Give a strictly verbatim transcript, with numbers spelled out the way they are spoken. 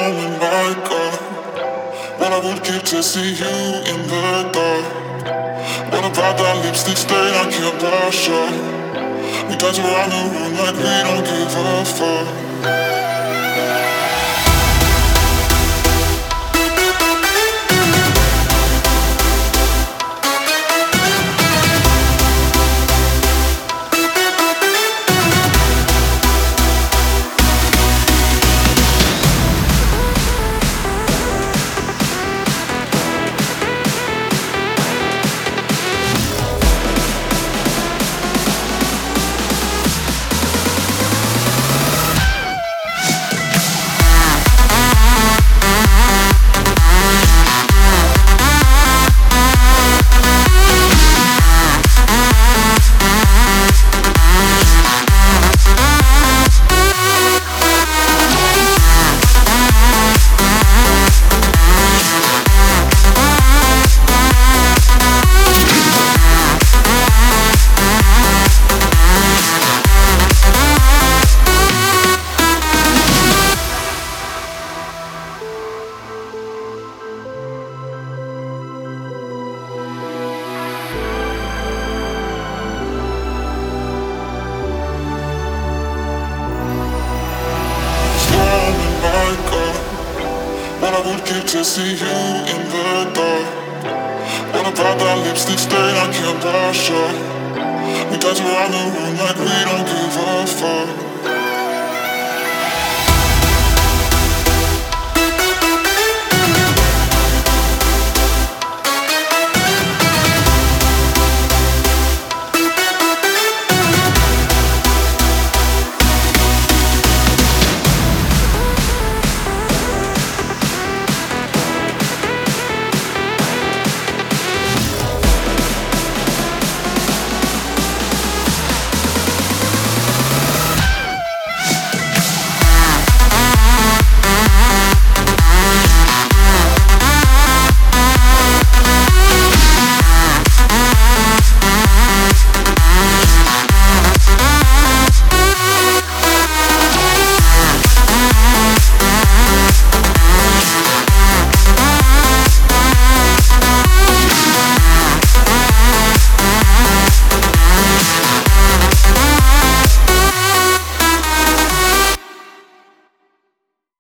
Storming like a what I would give to see you in the dark. What about that lipstick stain I can't wash off? We dance around the room like we don't give a fuck. What I would give to see you in the dark. What about that lipstick stain I can't wash off? We dance around the room like we don't give a fuck.